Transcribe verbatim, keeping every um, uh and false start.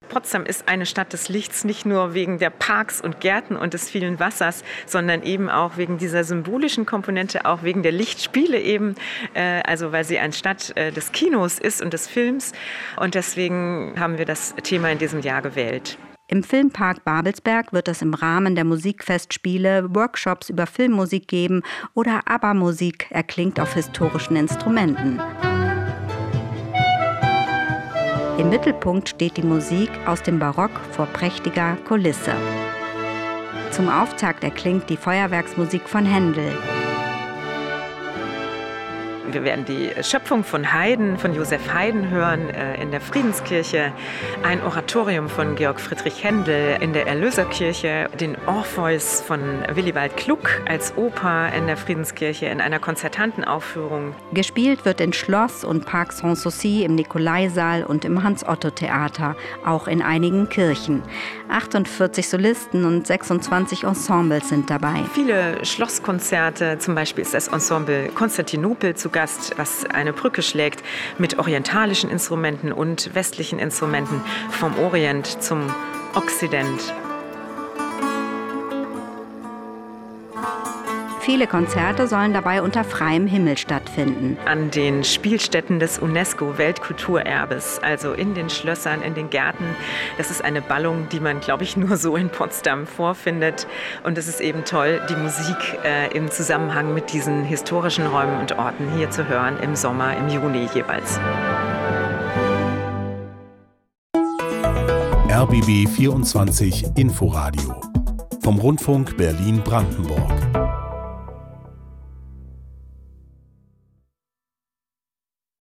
Potsdam ist eine Stadt des Lichts, nicht nur wegen der Parks und Gärten und des vielen Wassers, sondern eben auch wegen dieser symbolischen Komponente, auch wegen der Lichtspiele eben, äh, also weil sie eine Stadt äh, des Kinos ist und des Films. Und deswegen haben wir das Thema in diesem Jahr gewählt. Im Filmpark Babelsberg wird es im Rahmen der Musikfestspiele Workshops über Filmmusik geben oder ABBA-Musik erklingt auf historischen Instrumenten. Im Mittelpunkt steht die Musik aus dem Barock vor prächtiger Kulisse. Zum Auftakt erklingt die Feuerwerksmusik von Händel. Wir werden die Schöpfung von Haydn, von Joseph Haydn hören äh, in der Friedenskirche, ein Oratorium von Georg Friedrich Händel in der Erlöserkirche, den Orpheus von Willibald Gluck als Oper in der Friedenskirche in einer konzertanten Aufführung. Gespielt wird in Schloss und Park Sanssouci, im Nikolaisaal und im Hans-Otto-Theater, auch in einigen Kirchen. achtundvierzig Solisten und sechsundzwanzig Ensembles sind dabei. Viele Schlosskonzerte, zum Beispiel ist das Ensemble Konstantinopel zu Gast, was eine Brücke schlägt mit orientalischen Instrumenten und westlichen Instrumenten vom Orient zum Okzident. Viele Konzerte sollen dabei unter freiem Himmel stattfinden. An den Spielstätten des UNESCO-Weltkulturerbes, also in den Schlössern, in den Gärten. Das ist eine Ballung, die man, glaube ich, nur so in Potsdam vorfindet. Und es ist eben toll, die Musik äh, im Zusammenhang mit diesen historischen Räumen und Orten hier zu hören, im Sommer, im Juni jeweils. R B B vierundzwanzig Inforadio vom Rundfunk Berlin-Brandenburg.